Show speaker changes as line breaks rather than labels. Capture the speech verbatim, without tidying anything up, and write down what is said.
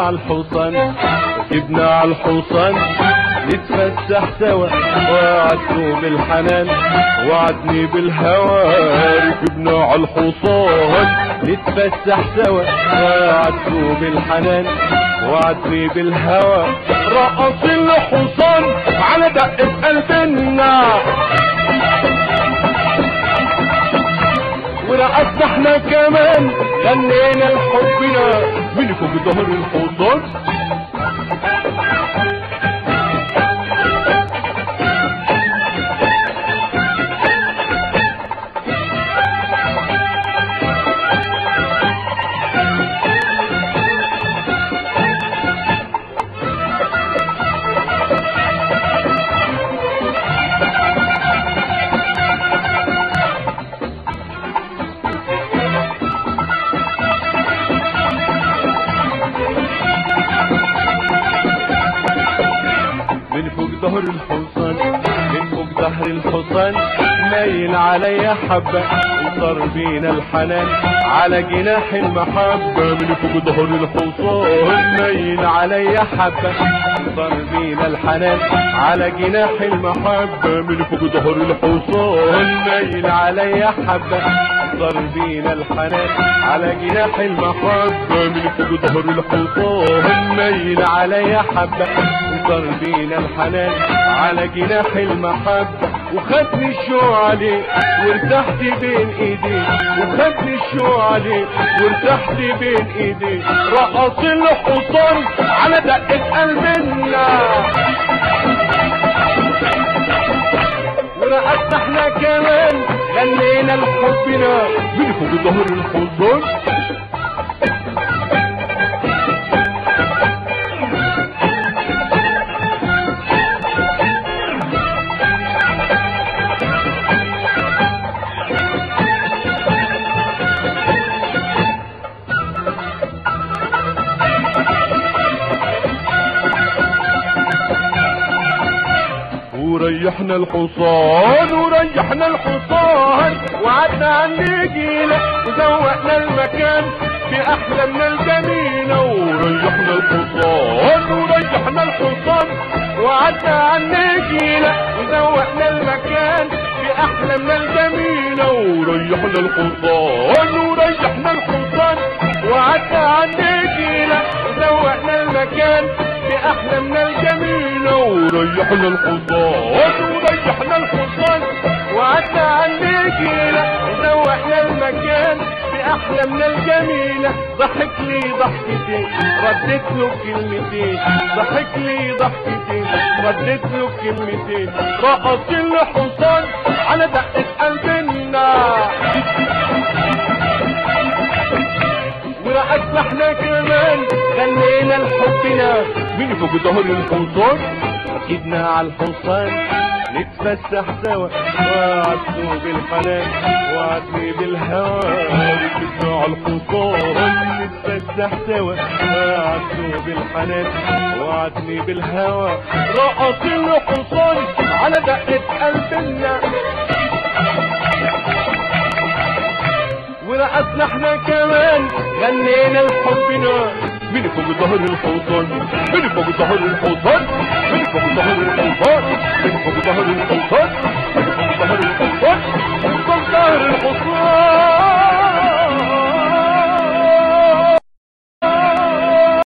على الحصان ركبنا على الحصان نتفسح سوا وعدته بالحنان وعدني بالهوى ركبنا على الحصان نتفسح سوا وعدته بالحنان وعدني بالهوى رقص الحصان على دقة قلبنا ورقصنا احنا كمان غنينا لحبنا من فوق ظهر الحصان من فوق ظهر الحصان من فوق ظهر الحصان مايل عليا حبة وصار بينا الحنان على جناح المحبة من فوق ظهر الحصان مايل عليا حبة وصار بينا الحنان على جناح المحبة من فوق ظهر الحصان مايل عليا حبة صار بينا الحنان على جناح المحبة من فوق ظهر الحصان مايل عليا حبة صار بينا الحنان على جناح المحبة وخدني الشوق عليه وارتحت بين ايديه وخدني الشوق عليه وارتحت بين ايديه رقص الحصان على دقة قلبنا ورقصنا احنا كمان غنينا لحبنا من فوق ظهر الحصان وريحنا الحصان وريحنا الحصان وعدنا عن نجيلة وزوقنا المكان بأحلامنا الجميلة وريحنا الحصان وريحنا الحصان وعدنا عن نجيلة وزوقنا المكان بأحلامنا الجميلة وريحنا الحصان وريحنا الحصان وعدنا عن نجيلة وزوقنا المكان بأحلامنا الجميلة وريحنا الحصان وريحنا الحصان وعدنا عن نجيلة وزوقنا المكان بأحلامنا الجميلة ضحك لي ضحكتين رديت له كلمتين ضحك لي ضحكتين رديت له كلمتين رقص الحصان على دقة قلبنا ورقصنا احنا كمان غنينا لحبنا من فوق ظهر الحصان ركبنا على الحصان نتفسح سوا وعدته بالحنان وعدني بالهوى ركبنا على الحصان نتفسح سوا وعدته بالحنان وعدني بالهوى رقص الحصان على دقة قلبنا ورقصنا احنا كمان غنينا لحبنا من فوق ظهر الحصان من فوق ظهر الحصان من فوق ظهر الحصان من فوق ظهر الحصان